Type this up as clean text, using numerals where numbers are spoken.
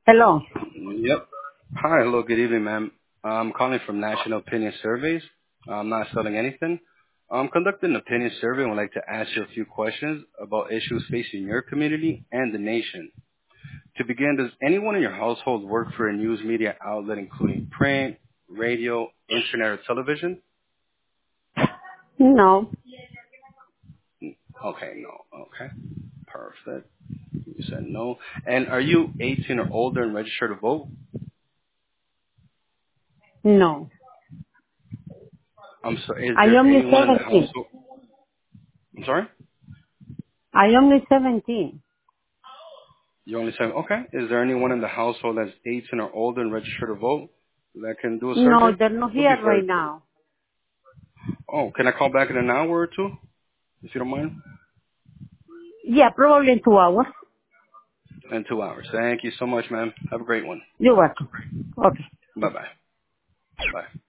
Hello. Yep. Hi, hello, good evening, ma'am. I'm calling from National Opinion Surveys. I'm not selling anything. I'm conducting an opinion survey and would like to ask you a few questions about issues facing your community and the nation. To begin, does anyone in your household work for a news media outlet including print, radio, internet, or television? No. Okay, no. Okay, perfect. You said no. And are you 18 or older and registered to vote? No. I'm sorry, is I there only anyone in the 17. household? I'm sorry? I only 17. You only said, okay. Is there anyone in the household that's 18 or older and registered to vote that can do a No, survey? they're not It'll be here very right quick. now. Oh, can I call back in an hour or two, if you don't mind? Yeah, probably in 2 hours. In 2 hours. Thank you so much, ma'am. Have a great one. You're welcome. Okay. Bye-bye. Bye.